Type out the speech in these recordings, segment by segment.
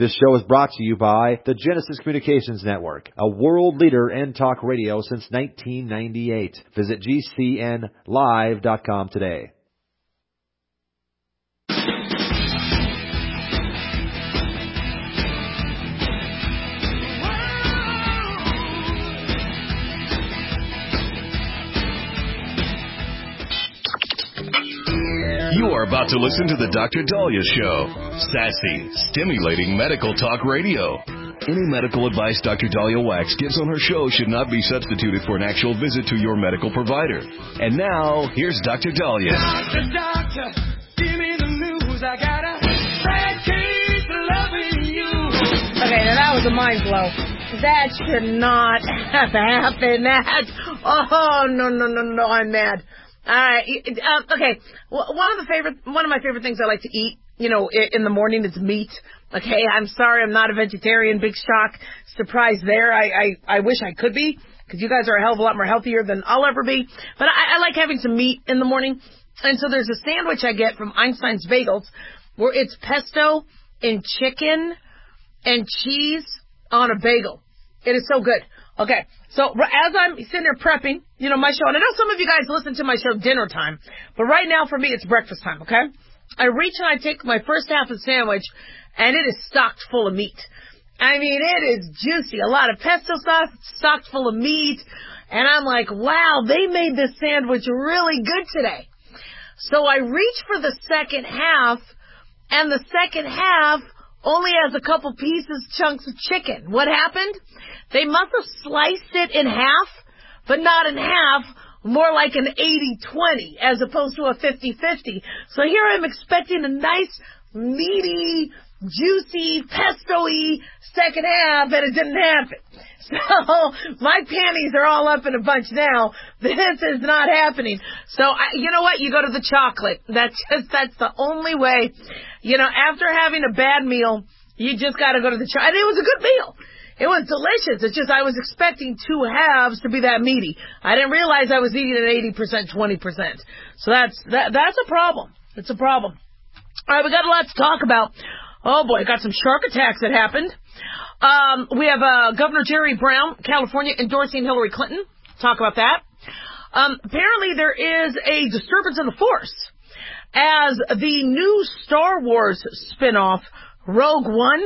This show is brought to you by the Genesis Communications Network, a world leader in talk radio since 1998. Visit GCNlive.com today. You are about to listen to the Dr. Daliah Show. Sassy, stimulating medical talk radio. Any medical advice Dr. Daliah Wax gives on her show should not be substituted for an actual visit to your medical provider. And now, here's Dr. Daliah. Doctor, give me the news. I got a bad case of loving you. Okay, now that was a mind blow. That should not have happened. No, I'm mad. Okay. One of my favorite things I like to eat, in the morning is meat. Okay, I'm sorry, I'm not a vegetarian. Big shock, surprise there. I wish I could be, because you guys are a hell of a lot more healthier than I'll ever be. But I like having some meat in the morning. And so there's a sandwich I get from Einstein's Bagels where it's pesto and chicken and cheese on a bagel. It is so good. Okay, so as I'm sitting there prepping, my show, and I know some of you guys listen to my show dinner time, but right now for me it's breakfast time, okay? I reach and I take my first half of the sandwich, and it is stocked full of meat. I mean, it is juicy. A lot of pesto sauce, stocked full of meat, and I'm like, wow, they made this sandwich really good today. So I reach for the second half, and the second half only has a couple chunks of chicken. What happened? They must have sliced it in half, but not in half, more like an 80-20 as opposed to a 50-50. So here I'm expecting a nice, meaty, juicy, pesto-y second half, and it didn't happen. So my panties are all up in a bunch now. This is not happening. So you know what? You go to the chocolate. That's the only way. After having a bad meal, you just got to go to the chocolate. And it was a good meal. It was delicious. It's just I was expecting two halves to be that meaty. I didn't realize I was eating at 80%, 20%. So that's a problem. It's a problem. All right, we got a lot to talk about. Oh boy, got some shark attacks that happened. We have Governor Jerry Brown, California, endorsing Hillary Clinton. Talk about that. Apparently there is a disturbance in the force as the new Star Wars spinoff, Rogue One,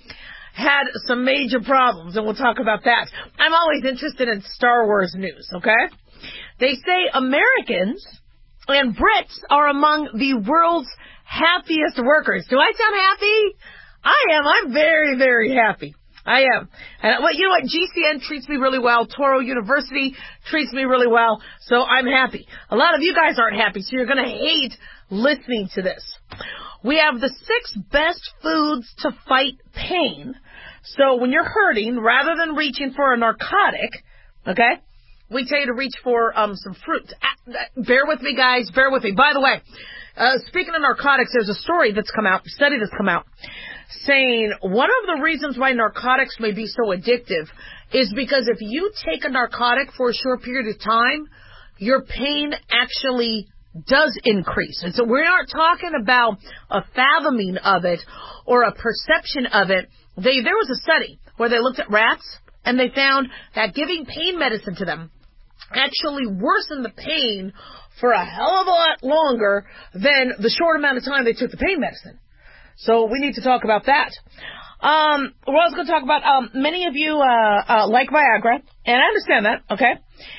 had some major problems, and we'll talk about that. I'm always interested in Star Wars news, okay? They say Americans and Brits are among the world's happiest workers. Do I sound happy? I am. I'm very, very happy. I am. And you know what? GCN treats me really well. Toro University treats me really well. So I'm happy. A lot of you guys aren't happy, so you're going to hate listening to this. We have the 6 best foods to fight pain. So when you're hurting, rather than reaching for a narcotic, okay, we tell you to reach for some fruit. Bear with me, guys. Bear with me. By the way, speaking of narcotics, there's a study that's come out, saying one of the reasons why narcotics may be so addictive is because if you take a narcotic for a short period of time, your pain actually does increase. And so we aren't talking about a fathoming of it or a perception of it. There was a study where they looked at rats and they found that giving pain medicine to them actually worsened the pain for a hell of a lot longer than the short amount of time they took the pain medicine. So we need to talk about that. We're also going to talk about, many of you like Viagra, and I understand that, okay?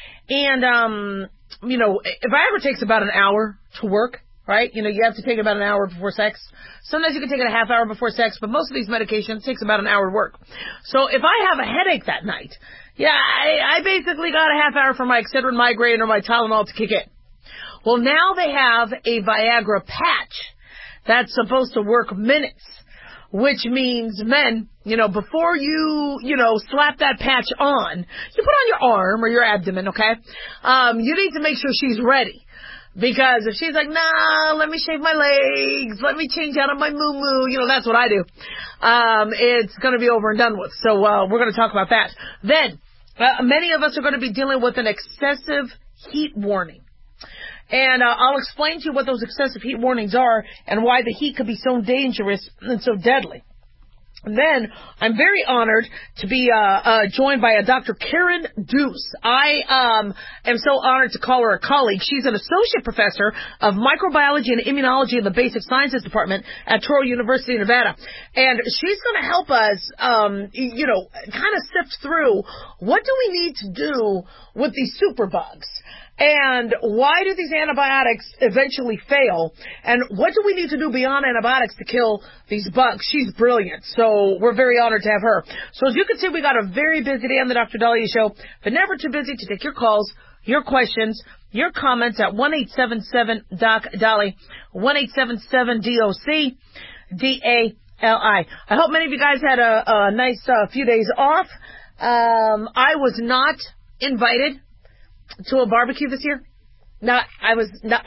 And, Viagra takes about an hour to work, right? You have to take about an hour before sex. Sometimes you can take it a half hour before sex, but most of these medications takes about an hour to work. So if I have a headache that night, I basically got a half hour for my Excedrin migraine or my Tylenol to kick in. Well, now they have a Viagra patch that's supposed to work minutes, which means men, before you, slap that patch on, you put on your arm or your abdomen, okay? You need to make sure she's ready. Because if she's like, nah, let me shave my legs, let me change out of my moo-moo, that's what I do. It's going to be over and done with. So, we're going to talk about that. Then, many of us are going to be dealing with an excessive heat warning. And I'll explain to you what those excessive heat warnings are and why the heat could be so dangerous and so deadly. And then I'm very honored to be joined by a Dr. Karen Deuce. I am so honored to call her a colleague. She's an associate professor of microbiology and immunology in the basic sciences department at Touro University of Nevada. And she's going to help us, kind of sift through what do we need to do with these superbugs. And why do these antibiotics eventually fail? And what do we need to do beyond antibiotics to kill these bugs? She's brilliant. So we're very honored to have her. So as you can see, we got a very busy day on the Dr. Dahlia Show, but never too busy to take your calls, your questions, your comments at 1-877-DOC-DALI, 1-877-DOC-DALI. I hope many of you guys had a nice few days off. I was not invited to a barbecue this year. I was at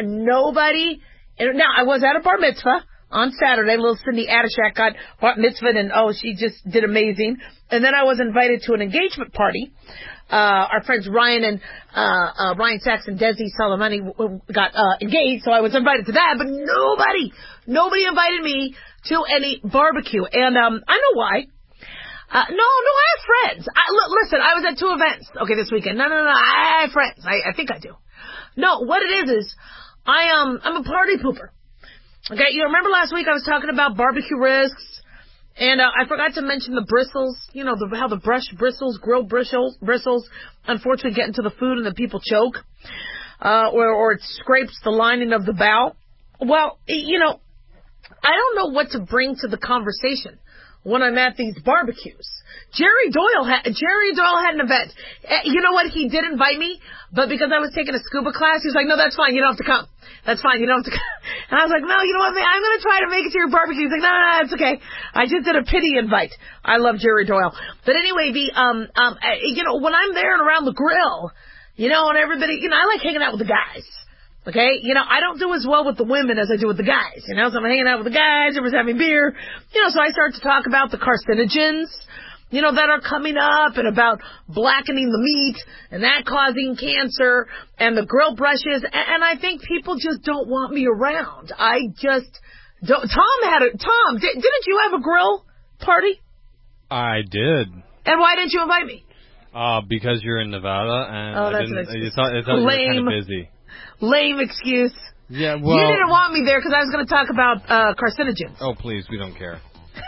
a bar mitzvah on Saturday. Little Cindy Adishak got bar mitzvah, and she just did amazing. And then I was invited to an engagement party. Our friends Ryan Sachs and Desi Soleimani got engaged, so I was invited to that. But nobody invited me to any barbecue, and I know why. No, I have friends. Listen, I was at 2 events, this weekend. No, I have friends. I think I do. No, what it is I'm a party pooper. Okay, you remember last week I was talking about barbecue risks, and I forgot to mention the bristles, how the grilled bristles, unfortunately get into the food and the people choke, or it scrapes the lining of the bowl. Well, I don't know what to bring to the conversation when I'm at these barbecues. Jerry Doyle had an event. You know what? He did invite me, but because I was taking a scuba class, he was like, no, that's fine. You don't have to come. That's fine. You don't have to come. And I was like, no, you know what, man? I'm going to try to make it to your barbecue. He's like, no, it's okay. I just did a pity invite. I love Jerry Doyle. But anyway, when I'm there and around the grill, and everybody, I like hanging out with the guys. Okay, I don't do as well with the women as I do with the guys, so I'm hanging out with the guys, everyone's having beer, so I start to talk about the carcinogens, that are coming up, and about blackening the meat, and that causing cancer, and the grill brushes, and I think people just don't want me around. I just don't. Tom, didn't you have a grill party? I did. And why didn't you invite me? Because you're in Nevada, and I thought you were kind of busy. Lame excuse. Yeah, well, you didn't want me there because I was going to talk about carcinogens. Oh, please, we don't care.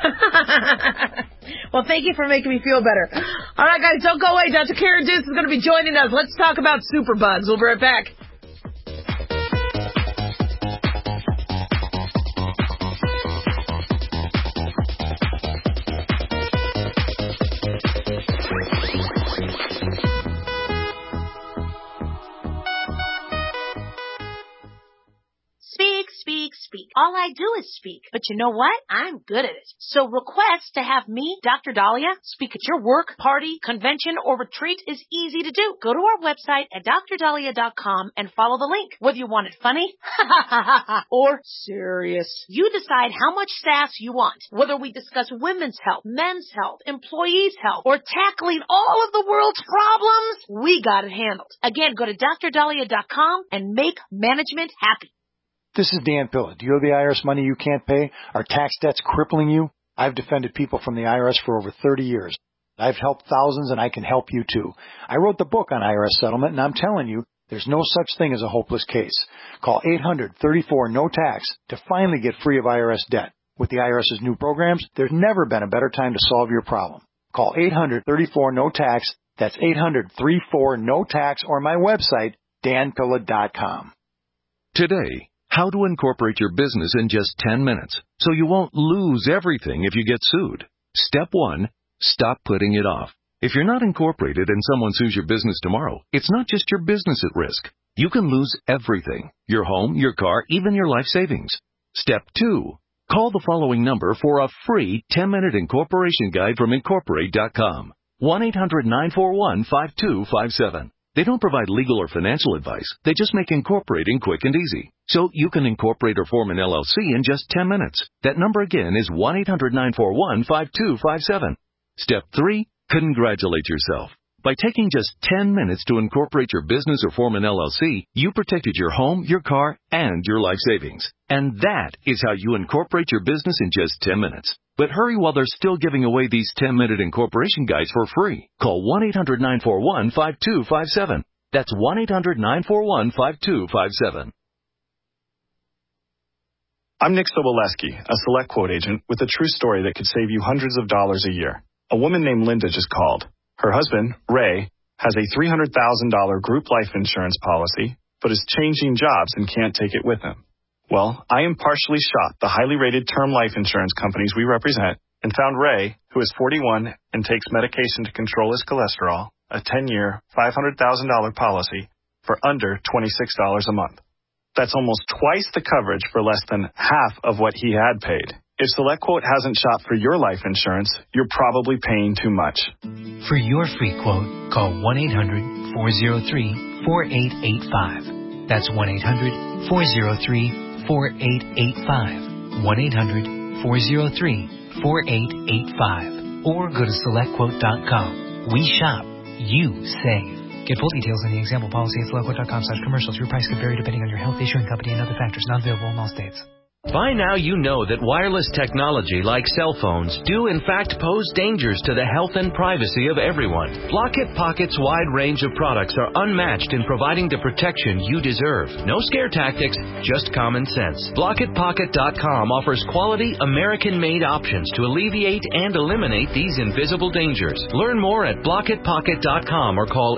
Well, thank you for making me feel better. All right, guys, don't go away. Dr. Karen Deuce is going to be joining us. Let's talk about superbugs. We'll be right back. Speak. All I do is speak. But you know what? I'm good at it. So request to have me, Dr. Dahlia, speak at your work, party, convention, or retreat is easy to do. Go to our website at drdahlia.com and follow the link. Whether you want it funny or serious, you decide how much sass you want. Whether we discuss women's health, men's health, employees' health, or tackling all of the world's problems, we got it handled. Again, go to drdahlia.com and make management happy. This is Dan Pilla. Do you owe the IRS money you can't pay? Are tax debts crippling you? I've defended people from the IRS for over 30 years. I've helped thousands, and I can help you too. I wrote the book on IRS settlement, and I'm telling you, there's no such thing as a hopeless case. Call 800-34-NO-TAX to finally get free of IRS debt. With the IRS's new programs, there's never been a better time to solve your problem. Call 800-34-NO-TAX. That's 800-34-NO-TAX, or my website, danpilla.com. Today, how to incorporate your business in just 10 minutes so you won't lose everything if you get sued. Step 1, stop putting it off. If you're not incorporated and someone sues your business tomorrow, it's not just your business at risk. You can lose everything: your home, your car, even your life savings. Step 2, call the following number for a free 10-minute incorporation guide from Incorporate.com. 1-800-941-5257. They don't provide legal or financial advice. They just make incorporating quick and easy. So you can incorporate or form an LLC in just 10 minutes. That number again is 1-800-941-5257. Step 3, congratulate yourself. By By taking just 10 minutes to incorporate your business or form an LLC, you protected your home, your car, and your life savings. And that is how you incorporate your business in just 10 minutes. But hurry while they're still giving away these 10-minute incorporation guides for free. Call 1-800-941-5257. That's 1-800-941-5257. I'm Nick Soboleski, a Select Quote agent with a true story that could save you hundreds of dollars a year. A woman named Linda just called. Her husband, Ray, has a $300,000 group life insurance policy, but is changing jobs and can't take it with him. Well, I impartially shopped the highly rated term life insurance companies we represent and found Ray, who is 41 and takes medication to control his cholesterol, a 10-year, $500,000 policy for under $26 a month. That's almost twice the coverage for less than half of what he had paid. If SelectQuote hasn't shopped for your life insurance, you're probably paying too much. For your free quote, call 1-800-403-4885. That's 1-800-403-4885. 1-800-403-4885. Or go to SelectQuote.com. We shop. You save. Get full details in the example policy at SelectQuote.com/commercials. Your price could vary depending on your health, issuing company, and other factors. Not available in all states. By now you know that wireless technology like cell phones do in fact pose dangers to the health and privacy of everyone. Blockit Pocket's wide range of products are unmatched in providing the protection you deserve. No scare tactics, just common sense. BlockitPocket.com offers quality American-made options to alleviate and eliminate these invisible dangers. Learn more at BlockitPocket.com or call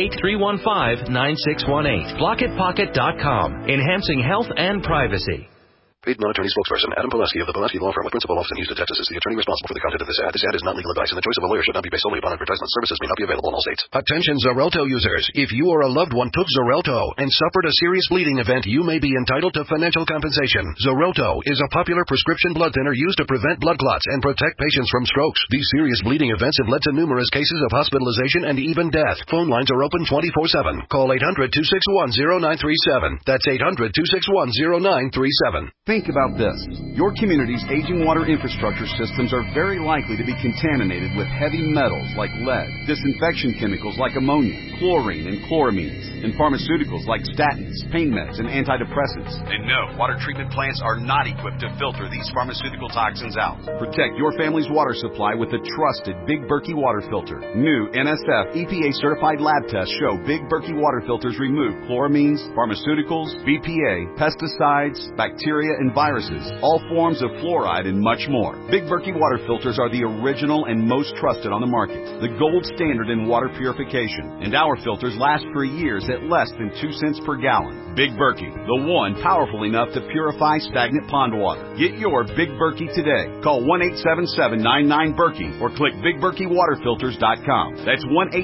888-315-9618. BlockitPocket.com, enhancing health and privacy. Paid non-attorney spokesperson Adam Pileski of the Pileski Law Firm with principal office in Houston, Texas is the attorney responsible for the content of this ad. This ad is not legal advice, and the choice of a lawyer should not be based solely upon advertisement. Services may not be available in all states. Attention Xarelto users. If you or a loved one took Xarelto and suffered a serious bleeding event, you may be entitled to financial compensation. Xarelto is a popular prescription blood thinner used to prevent blood clots and protect patients from strokes. These serious bleeding events have led to numerous cases of hospitalization and even death. Phone lines are open 24/7. Call 800-261-0937. That's 800-261-0937. Think about this. Your community's aging water infrastructure systems are very likely to be contaminated with heavy metals like lead, disinfection chemicals like ammonia, chlorine and chloramines, and pharmaceuticals like statins, pain meds, and antidepressants. And no, water treatment plants are not equipped to filter these pharmaceutical toxins out. Protect your family's water supply with the trusted Big Berkey water filter. New NSF EPA certified lab tests show Big Berkey water filters remove chloramines, pharmaceuticals, BPA, pesticides, bacteria, and viruses, all forms of fluoride, and much more. Big Berkey water filters are the original and most trusted on the market, the gold standard in water purification, and our filters last for years at less than 2 cents per gallon. Big Berkey, the one powerful enough to purify stagnant pond water. Get your Big Berkey today. Call 1-877-99-BERKEY or click BigBerkeyWaterFilters.com. That's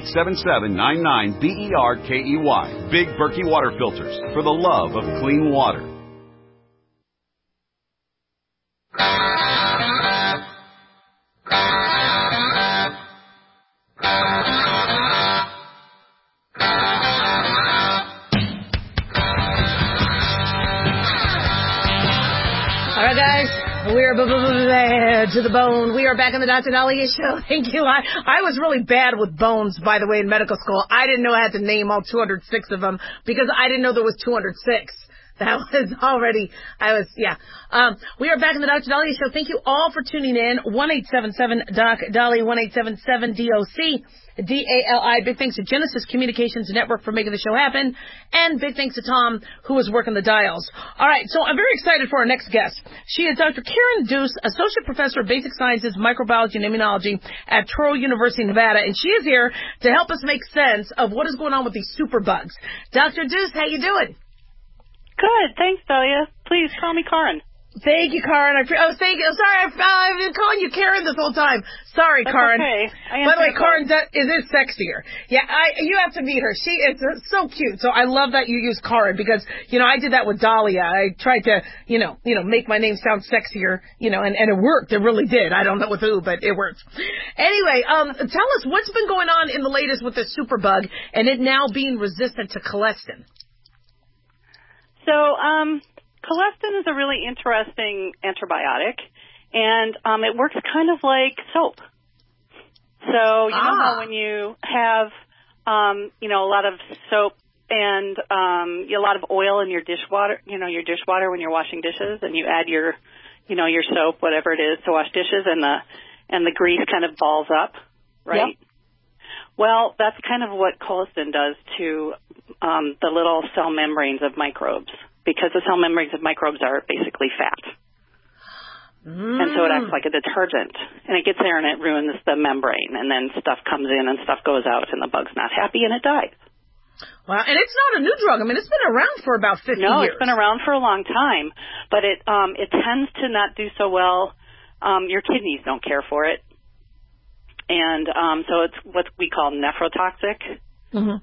1-877-99-BERKEY. Big Berkey Water Filters, for the love of clean water. We're to the bone. We are back on the Dr. Daliah Show. Thank you. I was really bad with bones, by the way, in medical school. I didn't know I had to name all 206 of them because I didn't know there was 206. That was already, we are back in the Dr. Daliah Show. Thank you all for tuning in. 1-877-DOC-DALI, 1-877-DOC-DALI. Big thanks to Genesis Communications Network for making the show happen. And big thanks to Tom, who was working the dials. All right, so I'm very excited for our next guest. She is Dr. Karen Deuce, Associate Professor of Basic Sciences, Microbiology, and Immunology at Touro University, Nevada. And she is here to help us make sense of what is going on with these superbugs. Dr. Deuce, how you doing? Good. Thanks, Dahlia. Please call me Karen. Thank you, Karen. Thank you. Sorry, I've been calling you Karen this whole time. Sorry, That's Karen. Okay. By the way, Karen is sexier. Yeah, you have to meet her. She is so cute. So I love that you use Karen because, I did that with Dahlia. I tried to, make my name sound sexier, and it worked. It really did. I don't know with who, but it worked. Anyway, tell us what's been going on in the latest with this superbug and it now being resistant to colistin. So, colistin is a really interesting antibiotic, and it works kind of like soap. So, you know how when you have a lot of soap and a lot of oil in your dishwater, when you're washing dishes, and you add your soap, whatever it is, to wash dishes, and the grease kind of balls up, right? Yep. Well, that's kind of what colistin does to the little cell membranes of microbes, because the cell membranes of microbes are basically fat. And so it acts like a detergent, and it gets there and it ruins the membrane, and then stuff comes in and stuff goes out, and the bug's not happy and it dies. Wow, and it's not a new drug. I mean, it's been around for about 50 years. No, it's been around for a long time, but it tends to not do so well. Your kidneys don't care for it, and so it's what we call nephrotoxic. Mm-hmm.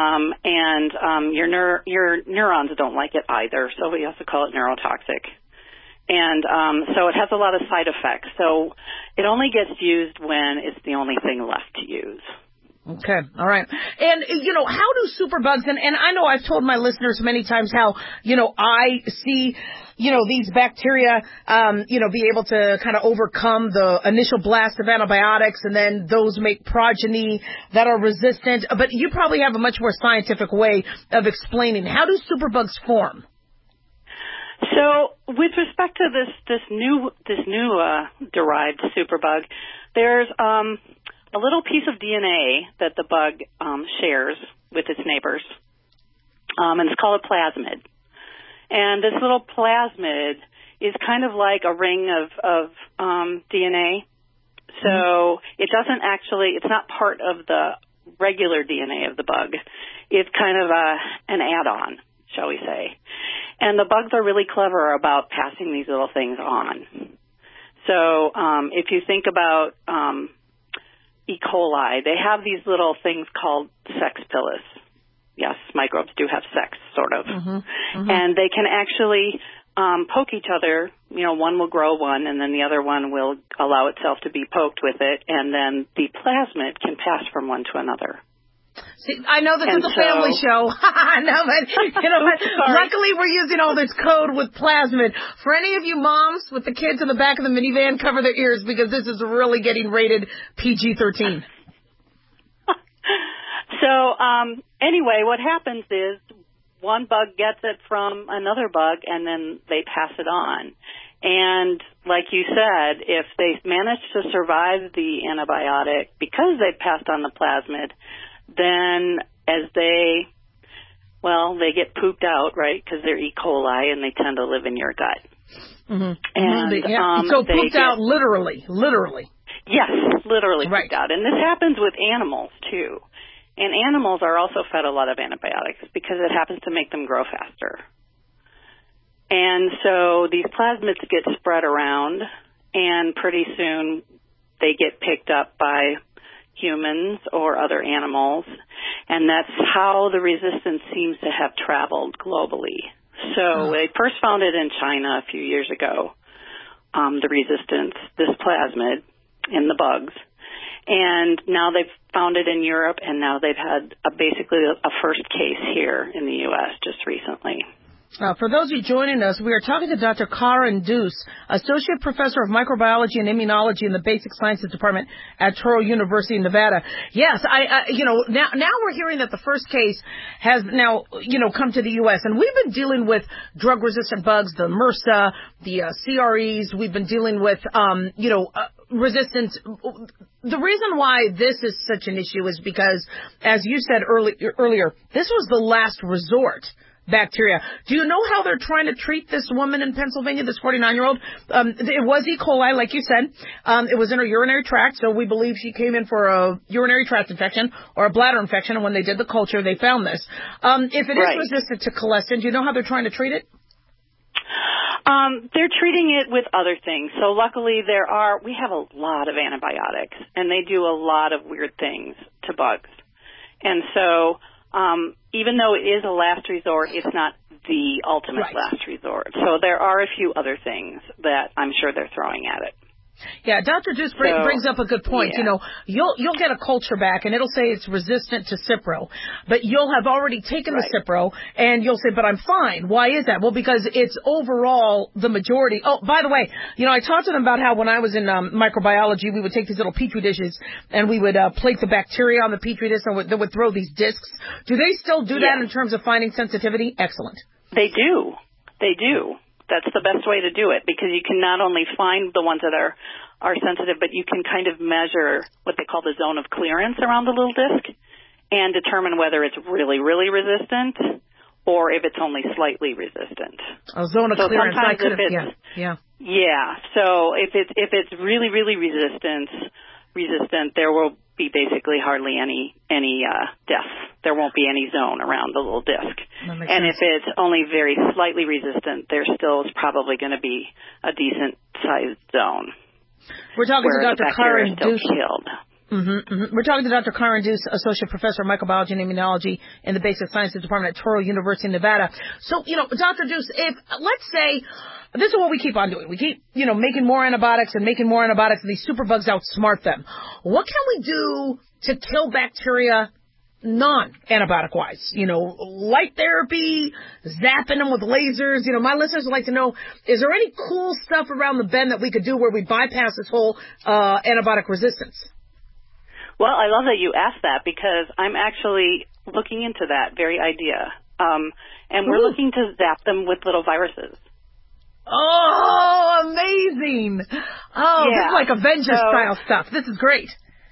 And your neurons don't like it either, so we also call it neurotoxic. And so it has a lot of side effects. So it only gets used when it's the only thing left to use. Okay. All right. And, how do superbugs, and I know I've told my listeners many times how, I see, these bacteria, be able to kind of overcome the initial blast of antibiotics, and then those make progeny that are resistant. But you probably have a much more scientific way of explaining. How do superbugs form? So, with respect to this new derived superbug, there's a little piece of DNA that the bug shares with its neighbors, and it's called a plasmid. And this little plasmid is kind of like a ring of DNA. So it's not part of the regular DNA of the bug. It's kind of an add-on, shall we say. And the bugs are really clever about passing these little things on. So if you think about E. coli, they have these little things called sex pilus. Yes, microbes do have sex, sort of. Mm-hmm. Mm-hmm. And they can actually poke each other. One will grow one, and then the other one will allow itself to be poked with it, and then the plasmid can pass from one to another. See, I know this is a family show. I know, but luckily we're using all this code with plasmid. For any of you moms with the kids in the back of the minivan, cover their ears, because this is really getting rated PG-13. So, anyway, what happens is one bug gets it from another bug, and then they pass it on. And like you said, if they manage to survive the antibiotic because they passed on the plasmid, then as they get pooped out, right, because they're E. coli and they tend to live in your gut. Mm-hmm. And so pooped out literally. Yes, literally pooped out. And this happens with animals, too. And animals are also fed a lot of antibiotics because it happens to make them grow faster. And so these plasmids get spread around, and pretty soon they get picked up by humans or other animals, and that's how the resistance seems to have traveled globally. So they first found it in China a few years ago, the resistance, this plasmid in the bugs. And now they've found it in Europe, and now they've had basically a first case here in the U.S. just recently. For those of you joining us, we are talking to Dr. Karen Deuce, Associate Professor of Microbiology and Immunology in the Basic Sciences Department at Touro University in Nevada. Yes, now we're hearing that the first case has now, come to the U.S. And we've been dealing with drug-resistant bugs, the MRSA, the CREs. We've been dealing with, resistance. The reason why this is such an issue is because, as you said earlier, this was the last resort bacteria. Do you know how they're trying to treat this woman in Pennsylvania, this 49-year-old? It was E. coli, like you said. It was in her urinary tract, so we believe she came in for a urinary tract infection or a bladder infection, and when they did the culture, they found this. If it is resistant to colistin, do you know how they're trying to treat it? They're treating it with other things. So luckily we have a lot of antibiotics, and they do a lot of weird things to bugs. And so even though it is a last resort, it's not the ultimate last resort. So there are a few other things that I'm sure they're throwing at it. Yeah, Dr. Deuce brings up a good point. Yeah. You know, you'll get a culture back, and it'll say it's resistant to Cipro, but you'll have already taken the Cipro, and you'll say, but I'm fine. Why is that? Well, because it's overall the majority. Oh, by the way, you know, I talked to them about how when I was in microbiology, we would take these little Petri dishes, and we would plate the bacteria on the Petri dish, and they would throw these discs. Do they still do that in terms of finding sensitivity? Excellent. They do. They do. That's the best way to do it, because you can not only find the ones that are sensitive, but you can kind of measure what they call the zone of clearance around the little disc and determine whether it's really, really resistant or if it's only slightly resistant. A zone of clearance. Yeah. So if it's really, really resistant, there will be basically hardly any death. There won't be any zone around the little disc. And if it's only very slightly resistant, there still is probably going to be a decent sized zone. We're talking to Dr. Karen Deuce. Killed. We're talking to Dr. Karen Deuce, Associate Professor of Microbiology and Immunology in the Basic Sciences Department at Touro University in Nevada. So, you know, Dr. Deuce, if, let's say, this is what we keep on doing. We keep, you know, making more antibiotics, and these superbugs outsmart them. What can we do to kill bacteria non-antibiotic-wise? You know, light therapy, zapping them with lasers. You know, my listeners would like to know, is there any cool stuff around the bend that we could do where we bypass this whole antibiotic resistance? Well, I love that you asked that, because I'm actually looking into that very idea. And we're looking to zap them with little viruses. Oh, amazing. Oh, this is like Avengers-style stuff. This is great.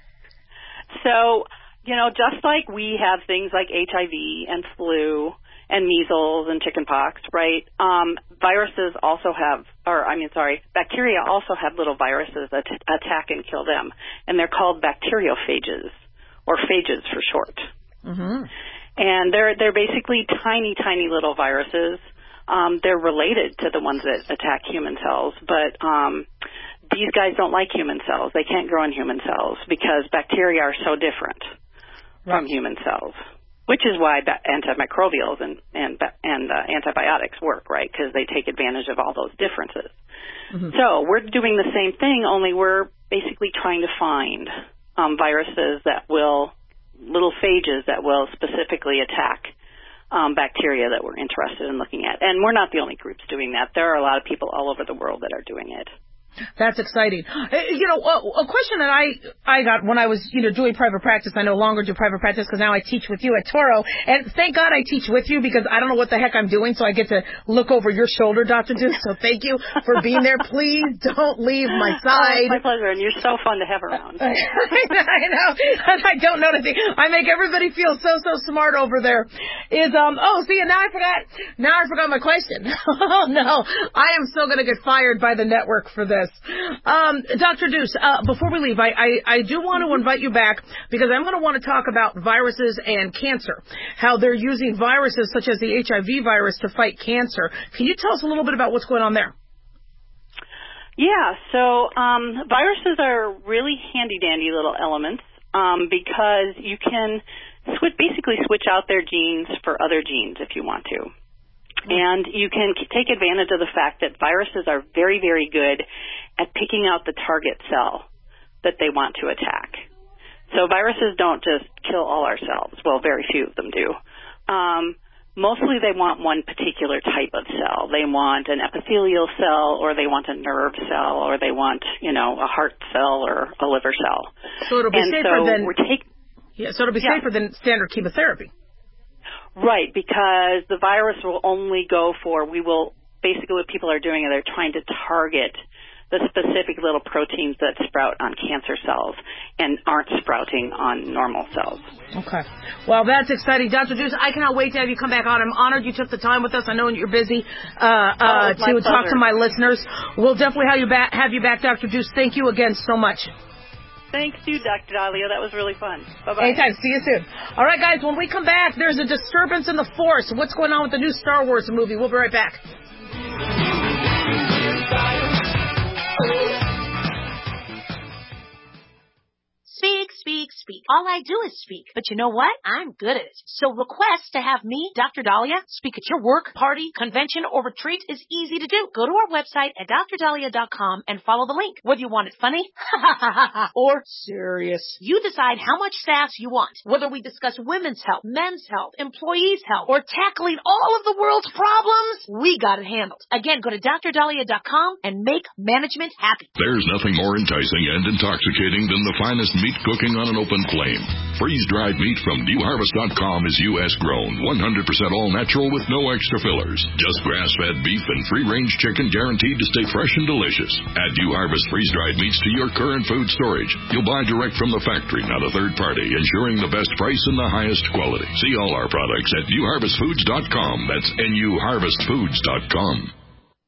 So, you know, just like we have things like HIV and flu and measles and chickenpox, right? Viruses also have, bacteria also have little viruses that attack and kill them. And they're called bacteriophages, or phages for short. Mm-hmm. And they're basically tiny, tiny little viruses. They're related to the ones that attack human cells, but these guys don't like human cells. They can't grow in human cells because bacteria are so different from human cells, which is why antimicrobials and antibiotics work, right? Because they take advantage of all those differences. Mm-hmm. So we're doing the same thing, only we're basically trying to find viruses little phages that will specifically attack bacteria that we're interested in looking at. And we're not the only groups doing that. There are a lot of people all over the world that are doing it. That's exciting. You know, a question that I got when I was, you know, doing private practice. I no longer do private practice because now I teach with you at Touro. And thank God I teach with you, because I don't know what the heck I'm doing, so I get to look over your shoulder, Dr. Deuce. So thank you for being there. Please don't leave my side. Oh, it's my pleasure, and you're so fun to have around. I know. I don't know anything. I make everybody feel so smart over there. And now I forgot my question. Oh, no. I am so going to get fired by the network for this. Dr. Deuce, before we leave, I do want to invite you back, because I'm going to want to talk about viruses and cancer, how they're using viruses such as the HIV virus to fight cancer. Can you tell us a little bit about what's going on there? Yeah, so viruses are really handy-dandy little elements because you can basically switch out their genes for other genes if you want to. And you can take advantage of the fact that viruses are very, very good at picking out the target cell that they want to attack. So viruses don't just kill all our cells. Well, very few of them do. Mostly they want one particular type of cell. They want an epithelial cell, or they want a nerve cell, or they want, you know, a heart cell or a liver cell. So it'll be safer than standard chemotherapy. Right, because the virus will only go for, basically what people are doing is they're trying to target the specific little proteins that sprout on cancer cells and aren't sprouting on normal cells. Okay. Well, that's exciting. Dr. Deuce, I cannot wait to have you come back on. I'm honored you took the time with us. I know you're busy to talk to my listeners. We'll definitely have you back, Dr. Deuce. Thank you again so much. Thanks to Dr. Dahlia. That was really fun. Bye-bye. Anytime. See you soon. All right, guys, when we come back, there's a disturbance in the force. What's going on with the new Star Wars movie? We'll be right back. Speak, speak, speak. All I do is speak. But you know what? I'm good at it. So request to have me, Dr. Dahlia, speak at your work, party, convention, or retreat is easy to do. Go to our website at drdahlia.com and follow the link. Whether you want it funny or serious, you decide how much sass you want. Whether we discuss women's health, men's health, employees' health, or tackling all of the world's problems, we got it handled. Again, go to drdahlia.com and make management happy. There's nothing more enticing and intoxicating than the finest meat cooking on an open flame. Freeze-dried meat from newharvest.com is U.S. grown, 100% all natural with no extra fillers. Just grass-fed beef and free-range chicken guaranteed to stay fresh and delicious. Add New Harvest freeze-dried meats to your current food storage. You'll buy direct from the factory, not a third party, ensuring the best price and the highest quality. See all our products at newharvestfoods.com. That's newharvestfoods.com.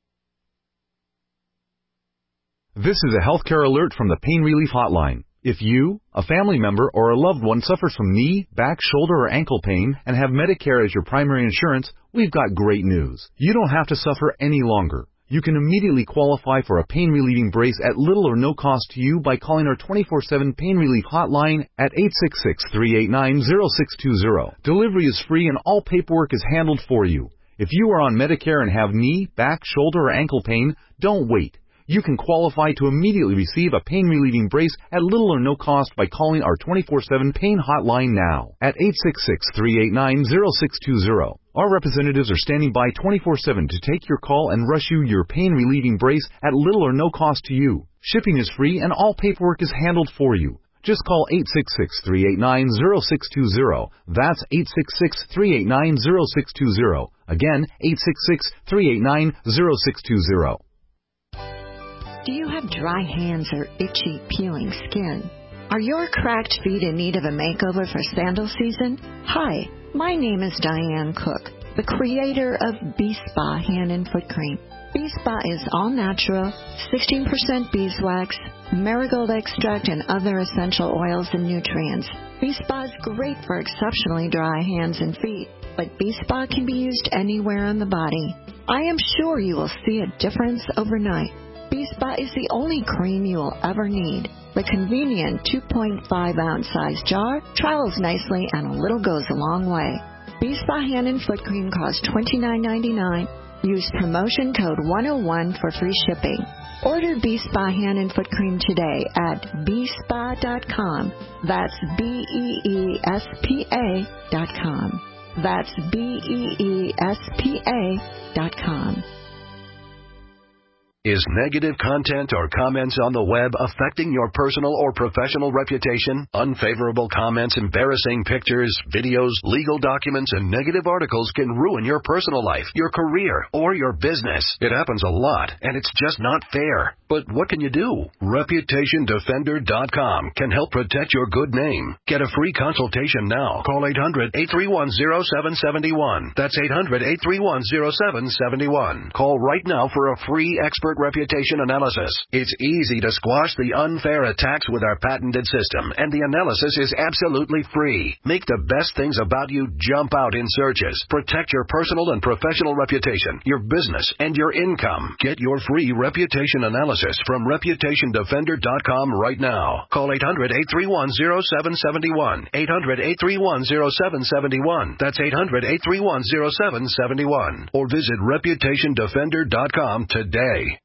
This is a healthcare alert from the Pain Relief Hotline. If you, a family member, or a loved one suffers from knee, back, shoulder, or ankle pain and have Medicare as your primary insurance, we've got great news. You don't have to suffer any longer. You can immediately qualify for a pain-relieving brace at little or no cost to you by calling our 24/7 Pain Relief Hotline at 866-389-0620. Delivery is free and all paperwork is handled for you. If you are on Medicare and have knee, back, shoulder, or ankle pain, don't wait. You can qualify to immediately receive a pain-relieving brace at little or no cost by calling our 24/7 Pain Hotline now at 866-389-0620. Our representatives are standing by 24/7 to take your call and rush you your pain-relieving brace at little or no cost to you. Shipping is free and all paperwork is handled for you. Just call 866-389-0620. That's 866-389-0620. Again, 866-389-0620. Do you have dry hands or itchy, peeling skin? Are your cracked feet in need of a makeover for sandal season? Hi, my name is Diane Cook, the creator of B-Spa Hand and Foot Cream. B-Spa is all natural, 16% beeswax, marigold extract, and other essential oils and nutrients. B-Spa is great for exceptionally dry hands and feet, but B-Spa can be used anywhere on the body. I am sure you will see a difference overnight. B-Spa is the only cream you will ever need. The convenient 2.5-ounce size jar travels nicely and a little goes a long way. B-Spa Hand and Foot Cream costs $29.99. Use promotion code 101 for free shipping. Order B-Spa Hand and Foot Cream today at bspa.com. That's BEESPA.com. That's BEESPA.com. Is negative content or comments on the web affecting your personal or professional reputation? Unfavorable comments, embarrassing pictures, videos, legal documents, and negative articles can ruin your personal life, your career, or your business. It happens a lot, and it's just not fair. But what can you do? ReputationDefender.com can help protect your good name. Get a free consultation now. Call 800-831-0771. That's 800-831-0771. Call right now for a free expert reputation analysis. It's easy to squash the unfair attacks with our patented system, and the analysis is absolutely free. Make the best things about you jump out in searches. Protect your personal and professional reputation, your business, and your income. Get your free reputation analysis from ReputationDefender.com right now. Call 800-831-0771. 800-831-0771. That's 800-831-0771. Or visit ReputationDefender.com today.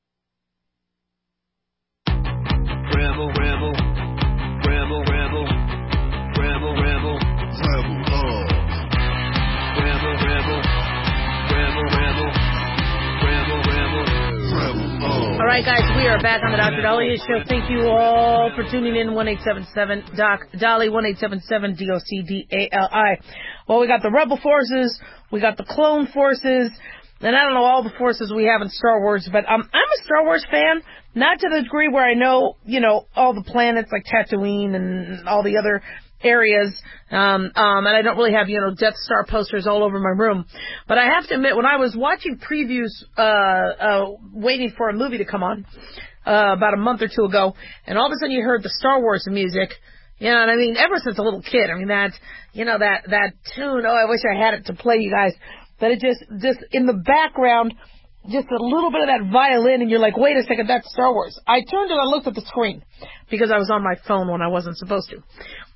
Rebel, rebel, rebel, rebel, rebel, rebel, rebel, rebel, rebel, rebel, rebel, rebel, rebel, rebel. All right, guys, we are back on the Dr. Dahlia Show. Thank you all for tuning in. 1-877-DOC-DALI, 1-877-DOC-DALI. Well, we got the Rebel forces, we got the clone forces, and I don't know all the forces we have in Star Wars, but I'm a Star Wars fan, not to the degree where I know, all the planets like Tatooine and all the other areas, and I don't really have, Death Star posters all over my room. But I have to admit, when I was watching previews, waiting for a movie to come on, about a month or two ago, and all of a sudden you heard the Star Wars music, and I mean, ever since a little kid, I mean, that tune, I wish I had it to play you guys, but it just in the background, just a little bit of that violin, and you're like, wait a second, that's Star Wars. I turned and I looked at the screen, because I was on my phone when I wasn't supposed to.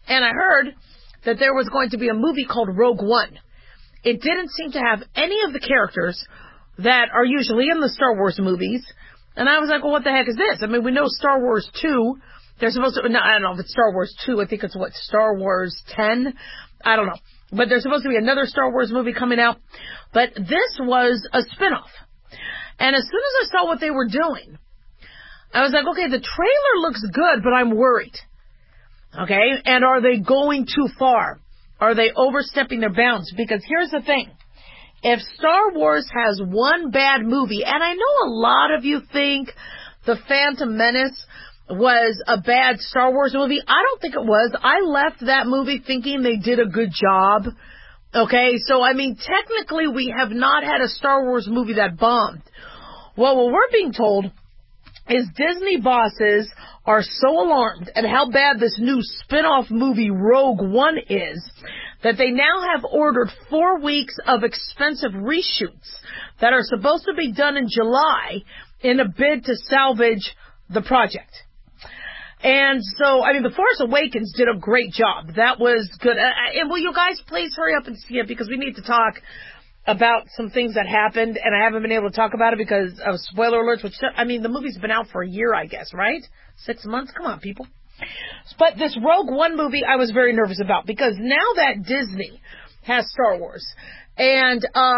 And I heard that there was going to be a movie called Rogue One. It didn't seem to have any of the characters that are usually in the Star Wars movies. And I was like, well, what the heck is this? I mean, we know Star Wars 2. They're supposed to, no, I don't know if it's Star Wars 2. I think it's Star Wars 10? I don't know. But there's supposed to be another Star Wars movie coming out. But this was a spinoff. And as soon as I saw what they were doing, I was like, okay, the trailer looks good, but I'm worried. Okay? And are they going too far? Are they overstepping their bounds? Because here's the thing. If Star Wars has one bad movie, and I know a lot of you think The Phantom Menace was a bad Star Wars movie. I don't think it was. I left that movie thinking they did a good job. Okay? So, I mean, technically we have not had a Star Wars movie that bombed. Well, what we're being told is Disney bosses are so alarmed at how bad this new spin-off movie Rogue One is that they now have ordered 4 weeks of expensive reshoots that are supposed to be done in July in a bid to salvage the project. And so, I mean, The Force Awakens did a great job. That was good. And will you guys please hurry up and see it, because we need to talk about some things that happened, and I haven't been able to talk about it because of spoiler alerts, which, I mean, the movie's been out for a year, I guess, right? 6 months? Come on, people. But this Rogue One movie I was very nervous about, because now that Disney has Star Wars, and,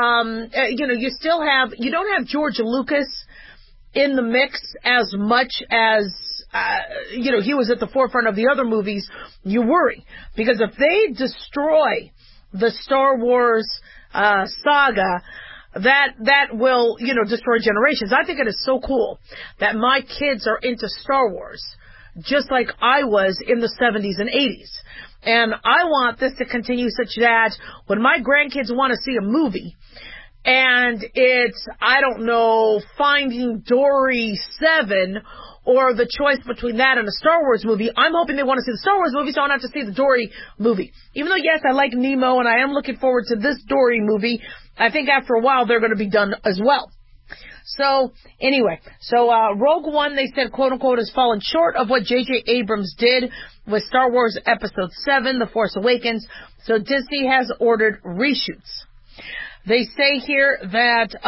you don't have George Lucas in the mix as much as, he was at the forefront of the other movies, you worry. Because if they destroy the Star Wars saga, that will, destroy generations. I think it is so cool that my kids are into Star Wars, just like I was in the 70s and 80s. And I want this to continue such that when my grandkids want to see a movie, and it's, I don't know, Finding Dory 7, or the choice between that and a Star Wars movie, I'm hoping they want to see the Star Wars movie so I don't have to see the Dory movie. Even though, yes, I like Nemo and I am looking forward to this Dory movie, I think after a while they're going to be done as well. So, anyway, Rogue One, they said, quote-unquote, has fallen short of what J.J. Abrams did with Star Wars Episode 7, The Force Awakens, so Disney has ordered reshoots. They say here that,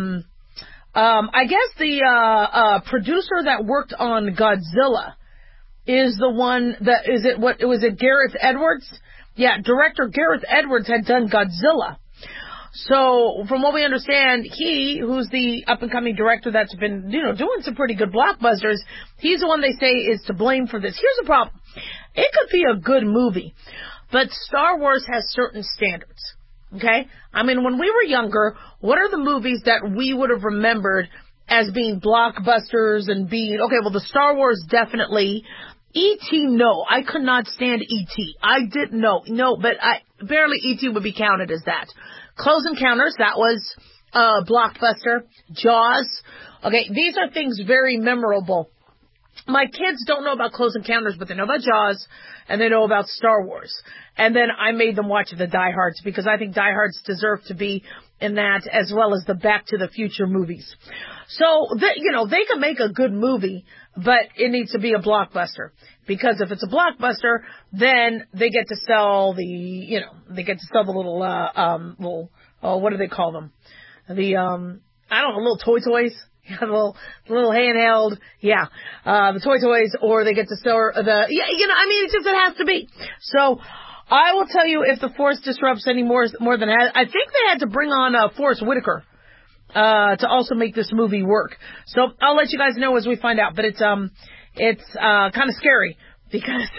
I guess the producer that worked on Godzilla is the one that, was it Gareth Edwards? Yeah, director Gareth Edwards had done Godzilla. So, from what we understand, who's the up-and-coming director that's been, doing some pretty good blockbusters, he's the one they say is to blame for this. Here's the problem. It could be a good movie, but Star Wars has certain standards. Okay? I mean, when we were younger, what are the movies that we would have remembered as being blockbusters and being, okay, well, the Star Wars definitely. E.T., no. I could not stand E.T. I didn't know. No, but barely E.T. would be counted as that. Close Encounters, that was a blockbuster. Jaws. Okay, these are things very memorable. My kids don't know about Close Encounters, but they know about Jaws, and they know about Star Wars. And then I made them watch the Die Hards, because I think Die Hards deserve to be in that, as well as the Back to the Future movies. So, they can make a good movie, but it needs to be a blockbuster. Because if it's a blockbuster, then they get to sell the little, what do they call them? Little toys. Yeah, the little handheld, the toys, or they get to sell it has to be. So, I will tell you, if the Force disrupts any more than that, I think they had to bring on Forrest Whitaker to also make this movie work. So I'll let you guys know as we find out. But it's kind of scary, because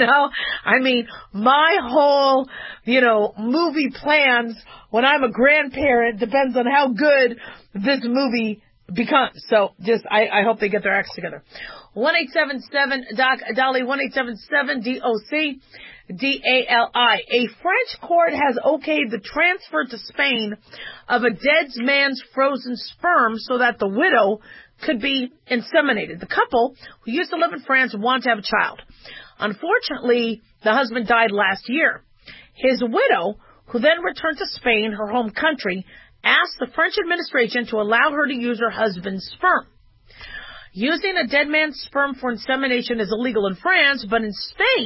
my whole movie plans when I'm a grandparent depends on how good this movie becomes. So I hope they get their acts together. 1-877-DOC-DOLLY, 1-877-DOC. DALI. A French court has okayed the transfer to Spain of a dead man's frozen sperm so that the widow could be inseminated. The couple, who used to live in France, want to have a child. Unfortunately, the husband died last year. His widow, who then returned to Spain, her home country, asked the French administration to allow her to use her husband's sperm. Using a dead man's sperm for insemination is illegal in France, but in Spain,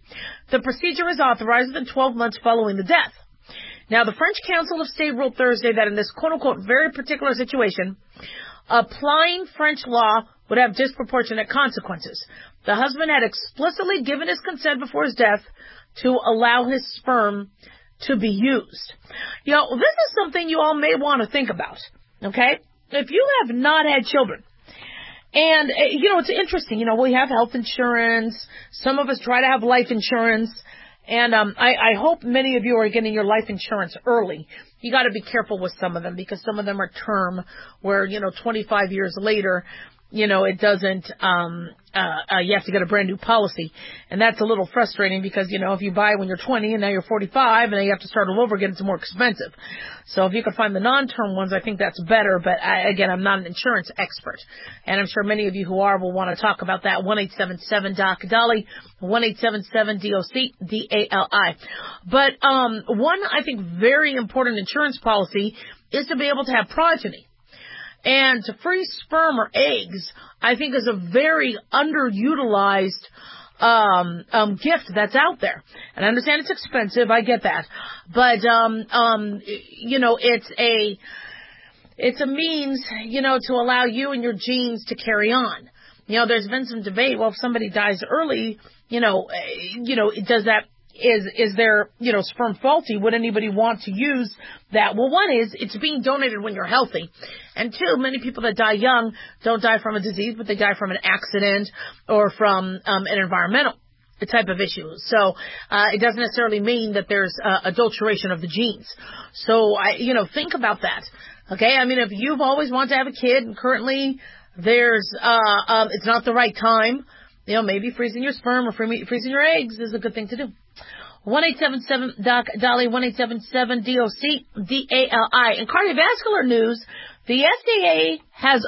The procedure is authorized within 12 months following the death. Now, the French Council of State ruled Thursday that in this quote-unquote very particular situation, applying French law would have disproportionate consequences. The husband had explicitly given his consent before his death to allow his sperm to be used. This is something you all may want to think about, okay? If you have not had children, and, it's interesting, we have health insurance, some of us try to have life insurance, and I hope many of you are getting your life insurance early. You got to be careful with some of them because some of them are term where, 25 years later, it doesn't, you have to get a brand new policy. And that's a little frustrating because, if you buy when you're 20 and now you're 45 and then you have to start all over again, it's more expensive. So if you can find the non-term ones, I think that's better. But I'm not an insurance expert. And I'm sure many of you who are will want to talk about that. 1-877-DOC-DOLLY, 1-877-DOC-DALI. But, one, I think, very important insurance policy is to be able to have progeny. And to free sperm or eggs, I think, is a very underutilized gift that's out there. And I understand it's expensive. I get that. But, it's a means, to allow you and your genes to carry on. There's been some debate. Well, if somebody dies early, does that, is their, sperm faulty? Would anybody want to use that? Well, one is it's being donated when you're healthy. And two, many people that die young don't die from a disease, but they die from an accident or from an environmental type of issue. So it doesn't necessarily mean that there's adulteration of the genes. So, think about that. Okay? If you've always wanted to have a kid and currently there's it's not the right time, maybe freezing your sperm or freezing your eggs is a good thing to do. 1-877-DOC-DOLLY, 1-877-DOC-DALI. In cardiovascular news, the FDA has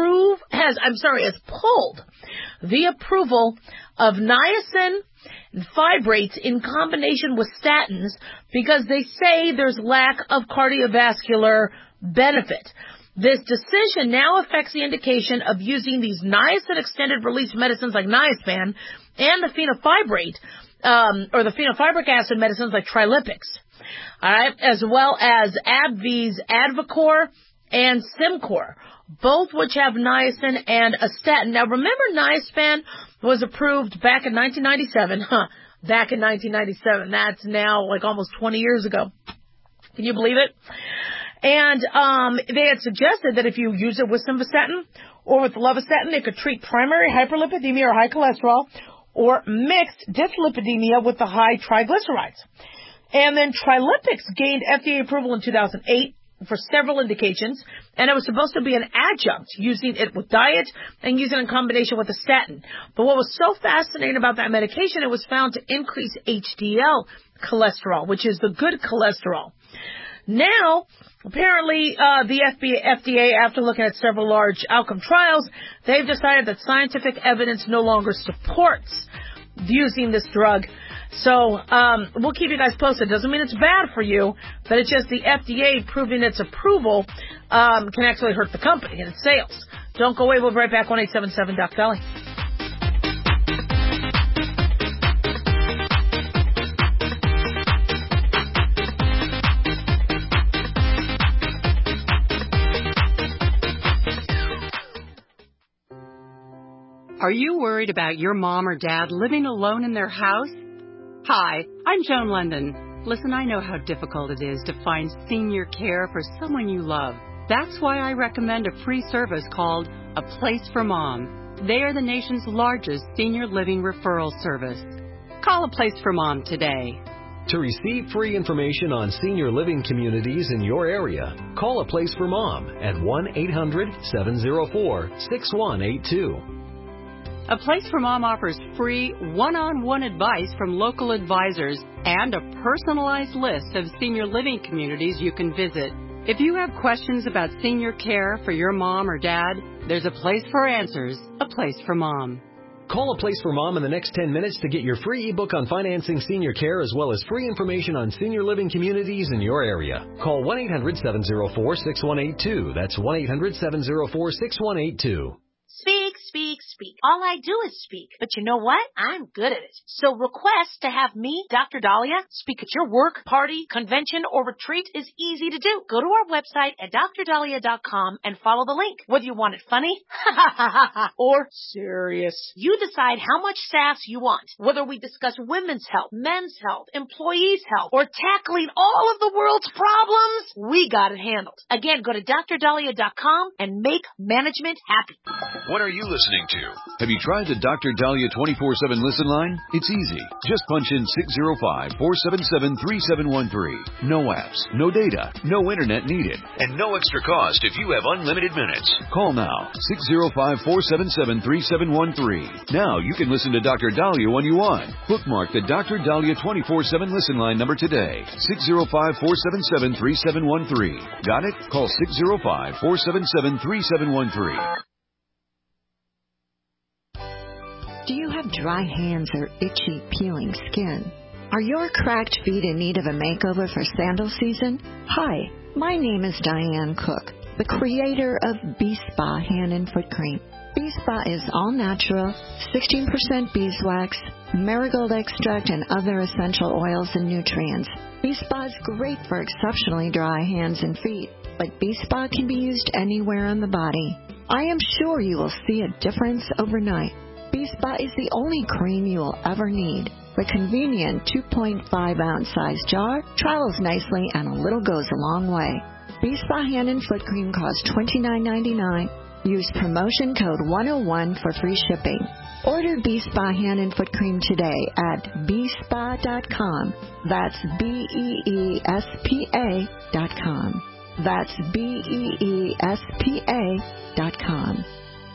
pulled the approval of niacin and fibrates in combination with statins because they say there's lack of cardiovascular benefit. This decision now affects the indication of using these niacin extended release medicines like Niaspan and the fenofibrate, or the phenofibric acid medicines like Trilipix, alright, as well as AbbVie's Advocor and Simcor, both which have niacin and a statin. Now remember, Niaspan was approved back in 1997, back in 1997, that's now like almost 20 years ago. Can you believe it? And they had suggested that if you use it with simvastatin or with lovastatin, it could treat primary hyperlipidemia or high cholesterol, or mixed dyslipidemia with the high triglycerides. And then Trilipix gained FDA approval in 2008 for several indications, and it was supposed to be an adjunct, using it with diet and using it in combination with a statin. But what was so fascinating about that medication, it was found to increase HDL cholesterol, which is the good cholesterol. Now, apparently, the FDA, after looking at several large outcome trials, they've decided that scientific evidence no longer supports using this drug. So, we'll keep you guys posted. Doesn't mean it's bad for you, but it's just the FDA proving its approval, can actually hurt the company and its sales. Don't go away. We'll be right back. 1-877-DOC-DOLLY. Are you worried about your mom or dad living alone in their house? Hi, I'm Joan London. Listen, I know how difficult it is to find senior care for someone you love. That's why I recommend a free service called A Place for Mom. They are the nation's largest senior living referral service. Call A Place for Mom today. To receive free information on senior living communities in your area, call A Place for Mom at 1-800-704-6182. A Place for Mom offers free one-on-one advice from local advisors and a personalized list of senior living communities you can visit. If you have questions about senior care for your mom or dad, there's a place for answers, A Place for Mom. Call A Place for Mom in the next 10 minutes to get your free ebook on financing senior care as well as free information on senior living communities in your area. Call 1-800-704-6182. That's 1-800-704-6182. Speak, speak, speak. speak. All I do is speak. But you know what? I'm good at it. So request to have me, Dr. Dahlia, speak at your work, party, convention, or retreat is easy to do. Go to our website at drdahlia.com and follow the link. Whether you want it funny or serious, you decide how much sass you want. Whether we discuss women's health, men's health, employees' health, or tackling all of the world's problems, we got it handled. Again, go to drdahlia.com and make management happy. What are you listening to? Have you tried the Dr. Dahlia 24/7 listen line? It's easy. Just punch in 605-477-3713. No apps, no data, no internet needed. And no extra cost if you have unlimited minutes. Call now, 605-477-3713. Now you can listen to Dr. Dahlia when you want. Bookmark the Dr. Dahlia 24/7 listen line number today, 605-477-3713. Got it? Call 605-477-3713. Do you have dry hands or itchy, peeling skin? Are your cracked feet in need of a makeover for sandal season? Hi, my name is Diane Cook, the creator of B-Spa Hand and Foot Cream. B-Spa is all natural, 16% beeswax, marigold extract, and other essential oils and nutrients. B-Spa is great for exceptionally dry hands and feet, but B-Spa can be used anywhere on the body. I am sure you will see a difference overnight. B-Spa is the only cream you will ever need. The convenient 2.5-ounce size jar travels nicely and a little goes a long way. B-Spa Hand and Foot Cream costs $29.99. Use promotion code 101 for free shipping. Order B-Spa Hand and Foot Cream today at bspa.com. That's BEESPA.com. That's BEESPA.com.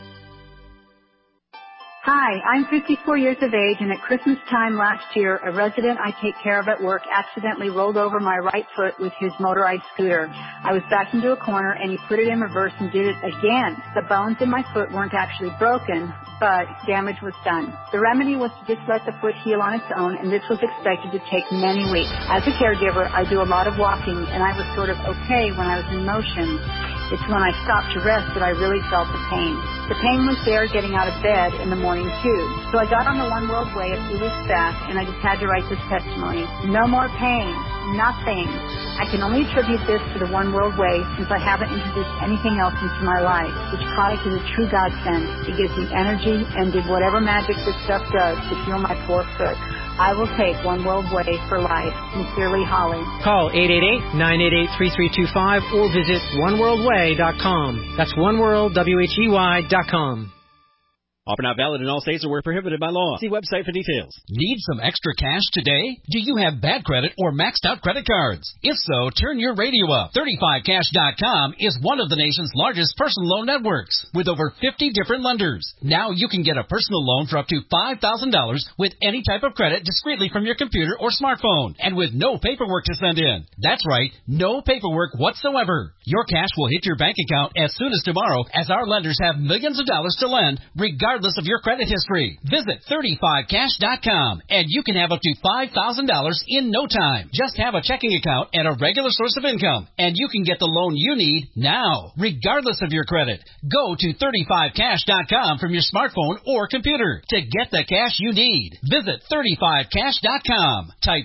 Hi, I'm 54 years of age, and at Christmas time last year, a resident I take care of at work accidentally rolled over my right foot with his motorized scooter. I was backed into a corner, and he put it in reverse and did it again. The bones in my foot weren't actually broken, but damage was done. The remedy was to just let the foot heal on its own, and this was expected to take many weeks. As a caregiver, I do a lot of walking, and I was sort of okay when I was in motion. It's when I stopped to rest that I really felt the pain. The pain was there getting out of bed in the morning, too. So I got on the One World Way a few weeks back, and I just had to write this testimony. No more pain. Nothing. I can only attribute this to the One World Way since I haven't introduced anything else into my life. This product is a true godsend. It gives me energy and did whatever magic this stuff does to heal my poor foot. I will take One World Way for life. Sincerely, Holly. Call 888-988-3325 or visit oneworldway.com. That's oneworldwhey.com. Offer not valid in all states or where prohibited by law. See website for details. Need some extra cash today? Do you have bad credit or maxed out credit cards? If so, turn your radio up. 35cash.com is one of the nation's largest personal loan networks with over 50 different lenders. Now you can get a personal loan for up to $5,000 with any type of credit discreetly from your computer or smartphone and with no paperwork to send in. That's right, no paperwork whatsoever. Your cash will hit your bank account as soon as tomorrow as our lenders have millions of dollars to lend regardless of your credit history. Visit 35cash.com and you can have up to $5,000 in no time. Just have a checking account and a regular source of income and you can get the loan you need now, regardless of your credit. Go to 35cash.com from your smartphone or computer to get the cash you need. Visit 35cash.com. Type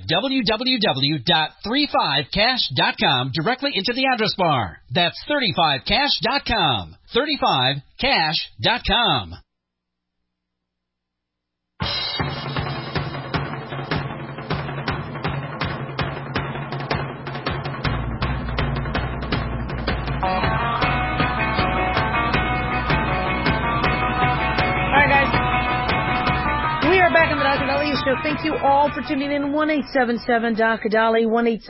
www.35cash.com directly into the address bar. That's 35cash.com. 35cash.com. Back on the Dr. Dahlia Show. Thank you all for tuning in. 1-877-DOC-DALI,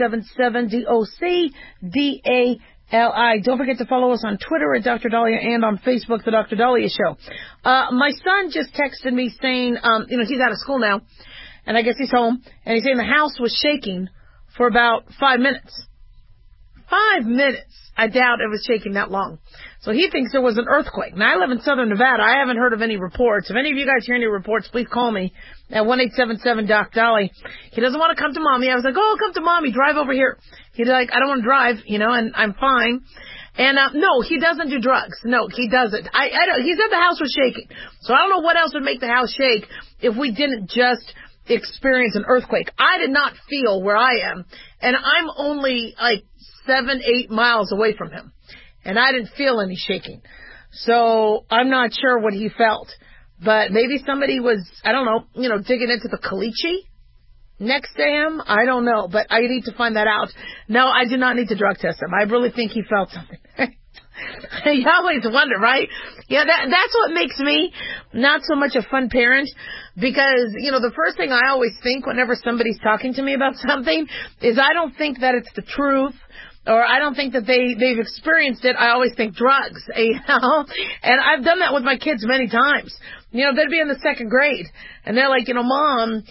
1-877-DOC-DALI. Don't forget to follow us on Twitter at Dr. Dahlia and on Facebook, The Dr. Dahlia Show. My son just texted me saying, he's out of school now, and I guess he's home, and he's saying the house was shaking for about 5 minutes. 5 minutes. I doubt it was shaking that long. So he thinks there was an earthquake. Now, I live in southern Nevada. I haven't heard of any reports. If any of you guys hear any reports, please call me at 1-877-DOC-DALI. He doesn't want to come to Mommy. I was like, come to Mommy. Drive over here. He's like, I don't want to drive, and I'm fine. And no, he doesn't do drugs. No, he doesn't. I don't. He said the house was shaking, so I don't know what else would make the house shake if we didn't just experience an earthquake. I did not feel where I am, and I'm only like 7-8 miles away from him, and I didn't feel any shaking. So I'm not sure what he felt, but maybe somebody was, I don't know, digging into the caliche next to him. I don't know, but I need to find that out. No, I do not need to drug test him. I really think he felt something. You always wonder, right? Yeah, that's what makes me not so much a fun parent, because, the first thing I always think whenever somebody's talking to me about something is I don't think that it's the truth, or I don't think that they've experienced it. I always think drugs, and I've done that with my kids many times. They'd be in the second grade, and they're like, Mom,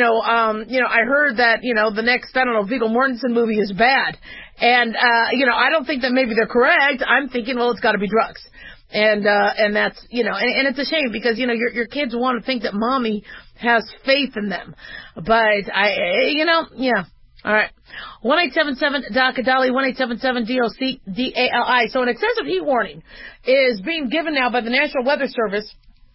I heard that, the next, Viggo Mortensen movie is bad. And, I don't think that maybe they're correct. I'm thinking, well, it's got to be drugs. And that's, and it's a shame because, your kids want to think that mommy has faith in them. But yeah. All right. 1-877-DOC-A-DOLLY, 1-877-DOC-DALI. So an excessive heat warning is being given now by the National Weather Service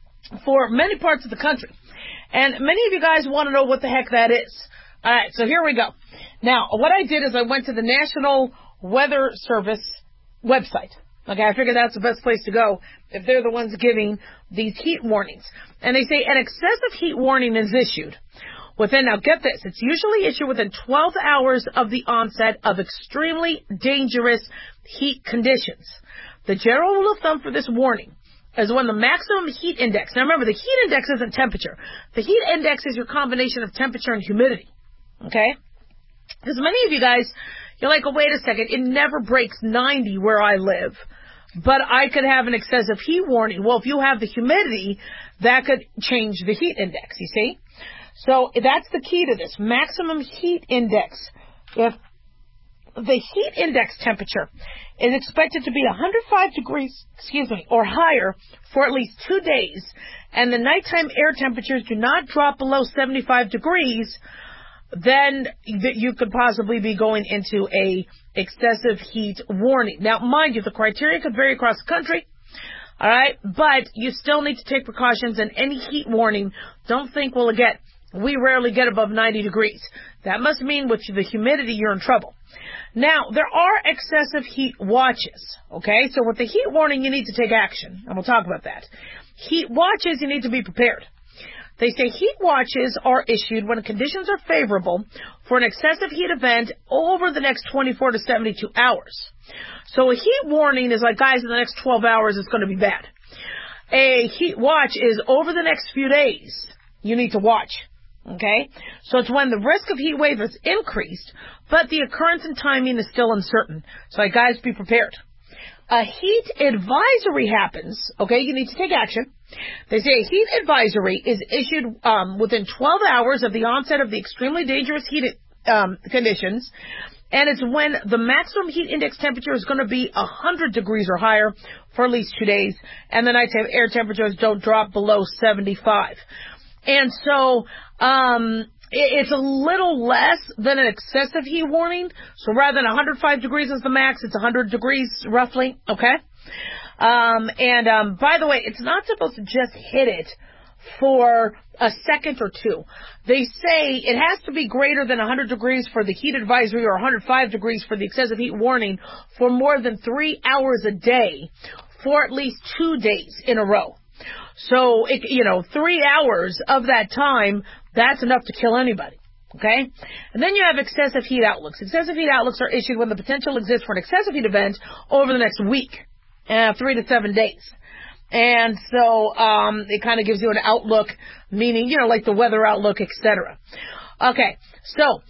for many parts of the country. And many of you guys want to know what the heck that is. All right, so here we go. Now, what I did is I went to the National Weather Service website. Okay, I figured that's the best place to go if they're the ones giving these heat warnings. And they say an excessive heat warning is issued within, now get this, it's usually issued within 12 hours of the onset of extremely dangerous heat conditions. The general rule of thumb for this warning is when the maximum heat index, now remember, the heat index isn't temperature. The heat index is your combination of temperature and humidity. Okay? Because many of you guys, you're like, oh, wait a second, it never breaks 90 where I live, but I could have an excessive heat warning. Well, if you have the humidity, that could change the heat index, you see? So that's the key to this, maximum heat index. If the heat index temperature is expected to be 105 degrees, or higher for at least 2 days, and the nighttime air temperatures do not drop below 75 degrees, then you could possibly be going into a excessive heat warning. Now, mind you, the criteria could vary across the country. All right, but you still need to take precautions, and any heat warning, don't think, well, again, we rarely get above 90 degrees. That must mean with the humidity, you're in trouble. Now, there are excessive heat watches, okay? So with the heat warning, you need to take action, and we'll talk about that. Heat watches, you need to be prepared. They say heat watches are issued when conditions are favorable for an excessive heat event over the next 24 to 72 hours. So a heat warning is like, guys, in the next 12 hours, it's going to be bad. A heat watch is over the next few days, you need to watch. Okay? So it's when the risk of heat wave is increased, but the occurrence and timing is still uncertain. So guys, be prepared. A heat advisory happens, okay? You need to take action. They say a heat advisory is issued within 12 hours of the onset of the extremely dangerous heat conditions, and it's when the maximum heat index temperature is going to be 100 degrees or higher for at least 2 days, and the nighttime air temperatures don't drop below 75. And so it's a little less than an excessive heat warning. So rather than 105 degrees is the max, it's 100 degrees roughly, okay? By the way, it's not supposed to just hit it for a second or two. They say it has to be greater than 100 degrees for the heat advisory or 105 degrees for the excessive heat warning for more than 3 hours a day for at least 2 days in a row. So, 3 hours of that time, that's enough to kill anybody. Okay? And then you have excessive heat outlooks. Excessive heat outlooks are issued when the potential exists for an excessive heat event over the next week, 3 to 7 days. And so, it kind of gives you an outlook, meaning, like the weather outlook, etc. Okay. So,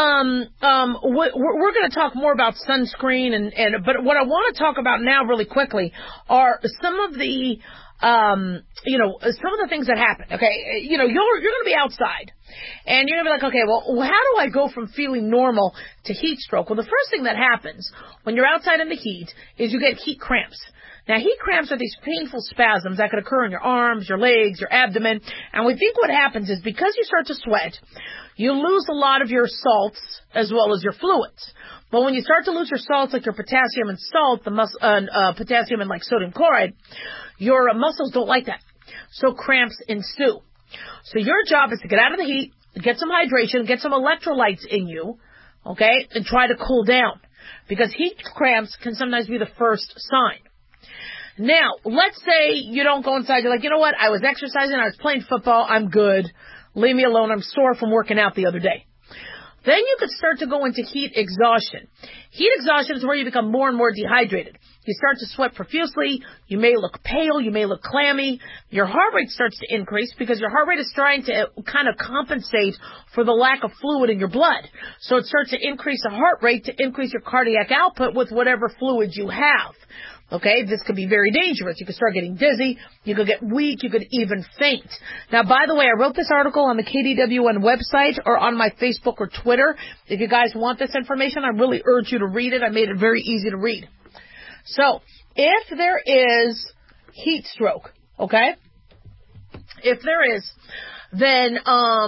we're going to talk more about sunscreen but what I want to talk about now really quickly are some of the some of the things that happen, okay? You're going to be outside, and you're going to be like, okay, well, how do I go from feeling normal to heat stroke? Well, the first thing that happens when you're outside in the heat is you get heat cramps. Now, heat cramps are these painful spasms that could occur in your arms, your legs, your abdomen, and we think what happens is because you start to sweat, you lose a lot of your salts as well as your fluids. But when you start to lose your salts, like your potassium and salt, potassium and like sodium chloride, your muscles don't like that. So cramps ensue. So your job is to get out of the heat, get some hydration, get some electrolytes in you, okay, and try to cool down. Because heat cramps can sometimes be the first sign. Now, let's say you don't go inside. You're like, you know what? I was exercising. I was playing football. I'm good. Leave me alone. I'm sore from working out the other day. Then you could start to go into heat exhaustion. Heat exhaustion is where you become more and more dehydrated. You start to sweat profusely. You may look pale. You may look clammy. Your heart rate starts to increase because your heart rate is trying to kind of compensate for the lack of fluid in your blood. So it starts to increase the heart rate to increase your cardiac output with whatever fluid you have. Okay, this could be very dangerous. You could start getting dizzy. You could get weak. You could even faint. Now, by the way, I wrote this article on the KDWN website or on my Facebook or Twitter. If you guys want this information, I really urge you to read it. I made it very easy to read. So, if there is heat stroke, okay, if there is, then,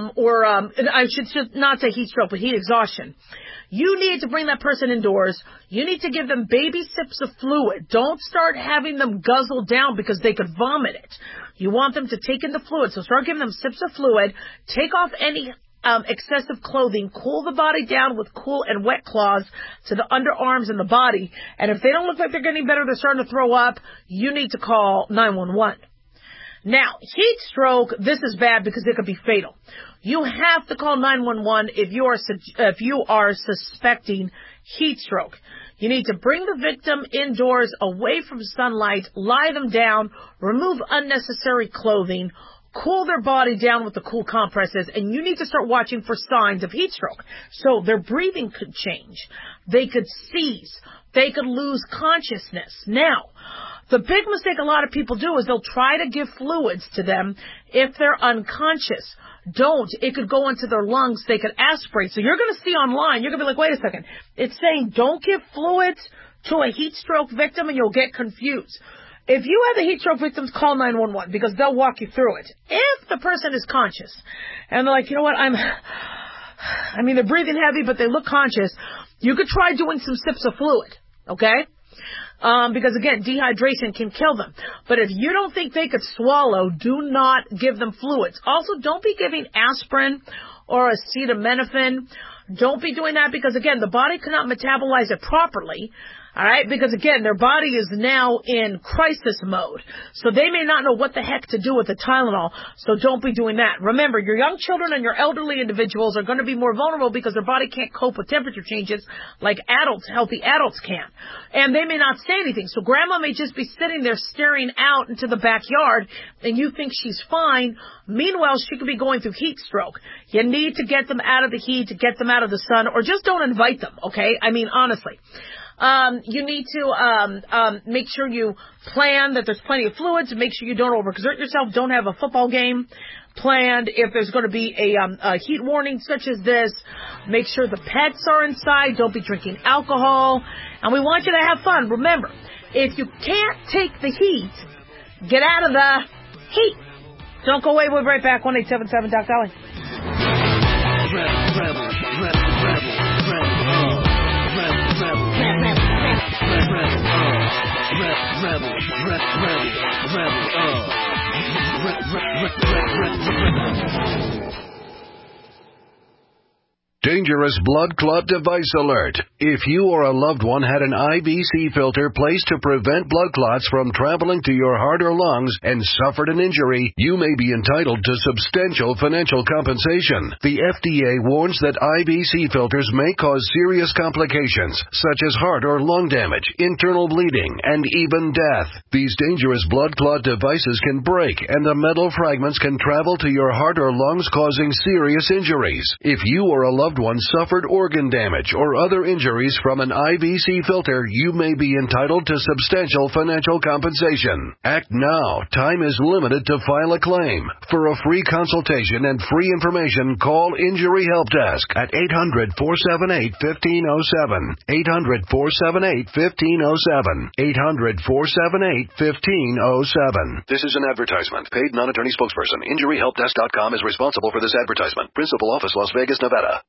I should not say heat stroke, but heat exhaustion. You need to bring that person indoors. You need to give them baby sips of fluid. Don't start having them guzzle down because they could vomit it. You want them to take in the fluid. So start giving them sips of fluid. Take off any excessive clothing. Cool the body down with cool and wet cloths to the underarms and the body. And if they don't look like they're getting better, they're starting to throw up, you need to call 911. Now, heat stroke, this is bad because it could be fatal. You have to call 911 if you are suspecting heat stroke. You need to bring the victim indoors, away from sunlight, lie them down, remove unnecessary clothing, cool their body down with the cool compresses, and you need to start watching for signs of heat stroke. So their breathing could change. They could seize. They could lose consciousness. Now, the big mistake a lot of people do is they'll try to give fluids to them if they're unconscious. Don't. It could go into their lungs. They could aspirate. So you're going to see online, you're going to be like, wait a second. It's saying don't give fluids to a heat stroke victim and you'll get confused. If you have the heat stroke victims, call 911 because they'll walk you through it. If the person is conscious and they're like, you know what, they're breathing heavy, but they look conscious, you could try doing some sips of fluid, okay? Because again, dehydration can kill them. But if you don't think they could swallow, do not give them fluids. Also, don't be giving aspirin or acetaminophen. Don't be doing that because again, the body cannot metabolize it properly. All right, because again, their body is now in crisis mode. So they may not know what the heck to do with the Tylenol. So don't be doing that. Remember, your young children and your elderly individuals are going to be more vulnerable because their body can't cope with temperature changes like healthy adults can. And they may not say anything. So grandma may just be sitting there staring out into the backyard and you think she's fine. Meanwhile, she could be going through heat stroke. You need to get them out of the heat, to get them out of the sun, or just don't invite them, okay? Honestly. You need to make sure you plan that there's plenty of fluids. Make sure you don't overexert yourself. Don't have a football game planned. If there's going to be a heat warning such as this, make sure the pets are inside. Don't be drinking alcohol. And we want you to have fun. Remember, if you can't take the heat, get out of the heat. Don't go away. We'll be right back. 1-877 Doc Dolly. Dangerous blood clot device alert. If you or a loved one had an IVC filter placed to prevent blood clots from traveling to your heart or lungs and suffered an injury, you may be entitled to substantial financial compensation. The FDA warns that IVC filters may cause serious complications, such as heart or lung damage, internal bleeding, and even death. These dangerous blood clot devices can break, and the metal fragments can travel to your heart or lungs, causing serious injuries. If you or a loved loved one suffered organ damage or other injuries from an IVC filter, you may be entitled to substantial financial compensation. Act now. Time is limited to file a claim. For a free consultation and free information, call Injury Help Desk at 800-478-1507. 800-478-1507. 800-478-1507. This is an advertisement. Paid non-attorney spokesperson. InjuryHelpDesk.com is responsible for this advertisement. Principal office, Las Vegas, Nevada.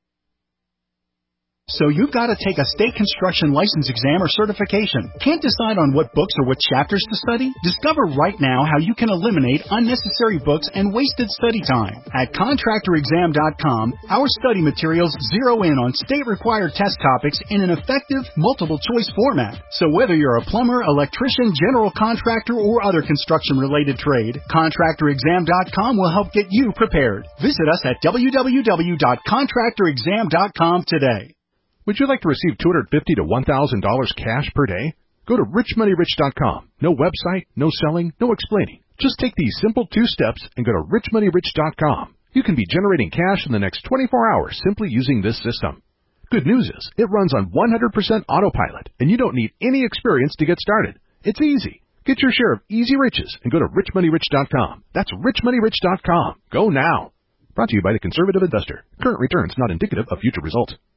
So you've got to take a state construction license exam or certification. Can't decide on what books or what chapters to study? Discover right now how you can eliminate unnecessary books and wasted study time. At ContractorExam.com, our study materials zero in on state-required test topics in an effective, multiple-choice format. So whether you're a plumber, electrician, general contractor, or other construction-related trade, ContractorExam.com will help get you prepared. Visit us at www.ContractorExam.com today. Would you like to receive $250 to $1,000 cash per day? Go to richmoneyrich.com. No website, no selling, no explaining. Just take these simple 2 steps and go to richmoneyrich.com. You can be generating cash in the next 24 hours simply using this system. Good news is, it runs on 100% autopilot, and you don't need any experience to get started. It's easy. Get your share of easy riches and go to richmoneyrich.com. That's richmoneyrich.com. Go now. Brought to you by the Conservative Investor. Current returns not indicative of future results.